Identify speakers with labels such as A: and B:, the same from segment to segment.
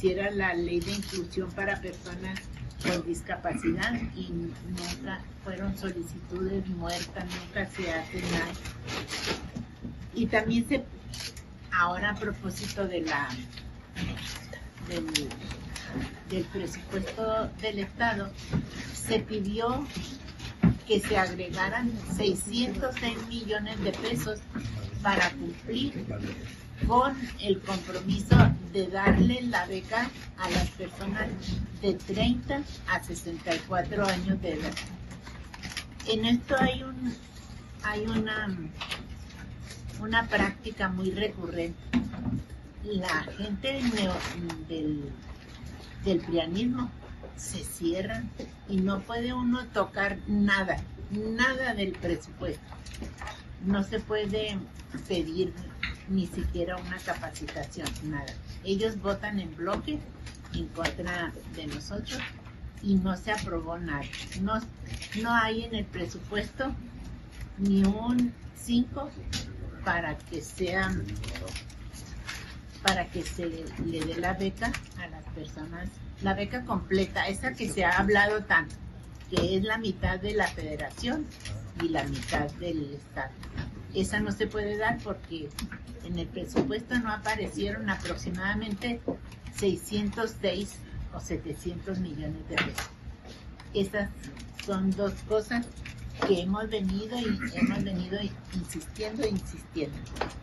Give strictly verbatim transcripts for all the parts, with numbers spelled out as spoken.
A: hiciera la ley de inclusión para personas con discapacidad y nunca fueron solicitudes muertas, nunca se hace nada. Y también se, ahora a propósito de la del, del presupuesto del Estado, se pidió que se agregaran seiscientos seis millones de pesos para cumplir con el compromiso de darle la beca a las personas de treinta a sesenta y cuatro años de edad. En esto hay un hay una una práctica muy recurrente. La gente neo, del, del prianismo se cierra y no puede uno tocar nada, nada del presupuesto. No se puede pedir ni siquiera una capacitación, nada. Ellos votan en bloque en contra de nosotros y no se aprobó nada. No, no hay en el presupuesto ni un cinco para que sea para que se le dé la beca a las personas, la beca completa, esa que se ha hablado tanto, que es la mitad de la federación y la mitad del estado. Esa no se puede dar porque en el presupuesto no aparecieron aproximadamente seiscientos seis o setecientos millones de pesos. Esas son dos cosas que hemos venido y hemos venido insistiendo e insistiendo.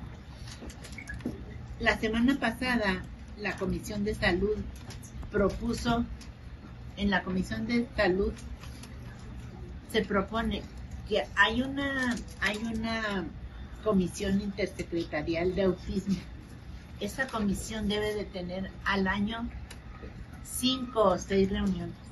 A: La semana pasada la Comisión de Salud propuso, en la Comisión de Salud se propone que hay una hay una comisión intersecretarial de autismo. Esa comisión debe de tener al año cinco o seis reuniones